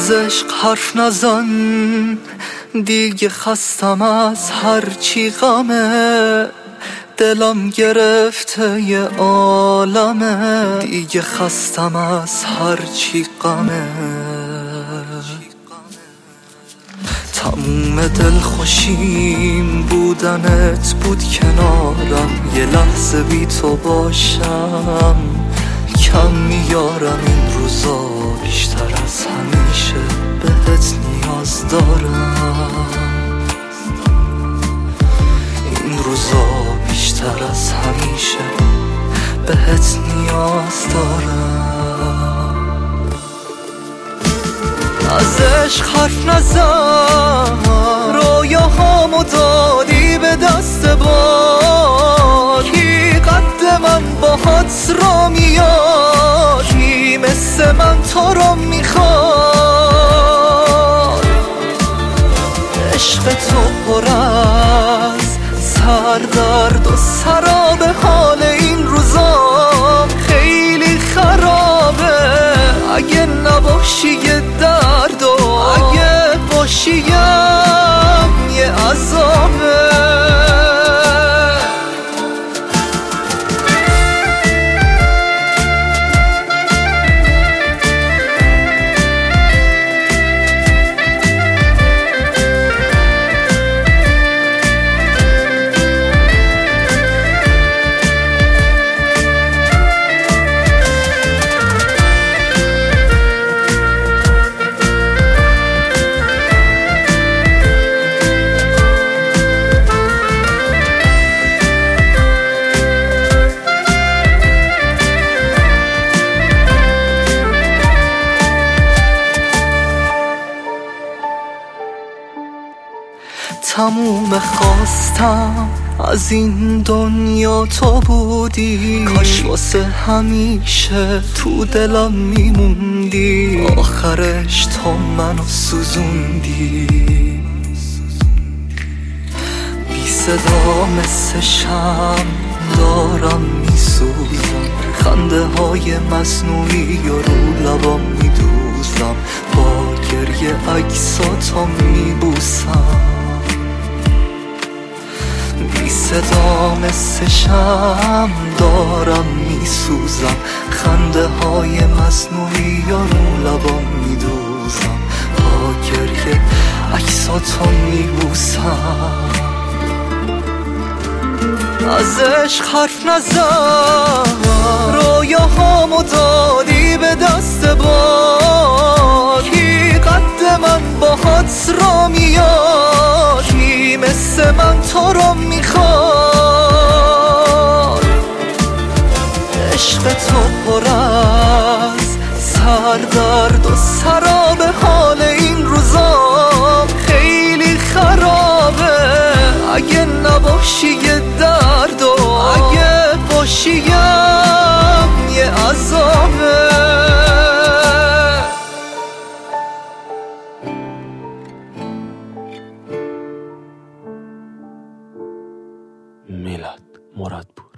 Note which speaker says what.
Speaker 1: از عشق حرف نزن، دیگه خستم از هر چی غمه، دلم گرفته یه عالمه، دیگه خستم از هر چی غمه. تموم دل خوشیم بودنت بود کنارم، یه لحظه بی تو باشم کم میارم. این روزا بیشتر از همیشه بهت نیاز دارم، این روزا بیشتر از همیشه بهت نیاز دارم. از عشق حرف نزن، رویاهامو دادی به دست باد، کی قد من باهات را میاد، کی مثل من تو رو میخواد. عشق تو پر از سردرد و سراب، حال این روزا خیلی خرابه. اگه نباشی یه درد و اگه باشیم یه عذابه. تموم خواستم از این دنیا تو بودی، کاش واسه همیشه تو دلم میموندی. آخرش تو منو سوزوندی، بی صدا مثل شمع دارم میسوزم، خنده های مصنوعی و رو لبام میدوزم، با گریه عکساتو میبوسم. بی صدا مثل شمع دارم میسوزم، خنده های مصنوعی و رو لبام میدوزم، با گریه عکساتو میبوسم. از عشق حرف نزن، رویاهامو دادی به دست باد، کی قد من باهات را میاد، کی مثل من تو رو میخواد. عشق تو پر از سردرد و سراب، حال این روزا خیلی خرابه. اگه نباشی یه درد و اگه باشیم یه عذابه.
Speaker 2: میلاد مراد بود.